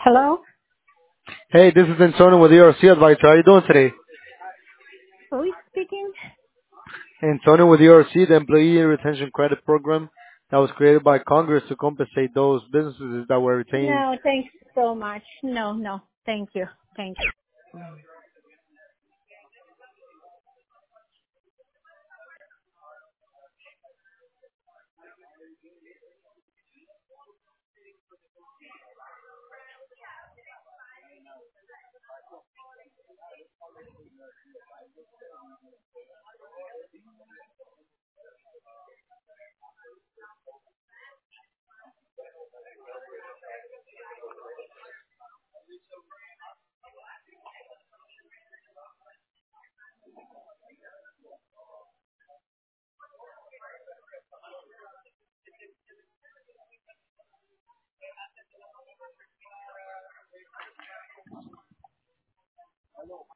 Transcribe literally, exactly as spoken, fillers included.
Hello? Hey, this is Antonio with E R C Advisor. How are you doing today? Who is speaking? Antonio with E R C, the Employee Retention Credit Program that was created by Congress to compensate those businesses that were retained. No, thanks so much. No, no. Thank you. Thank you.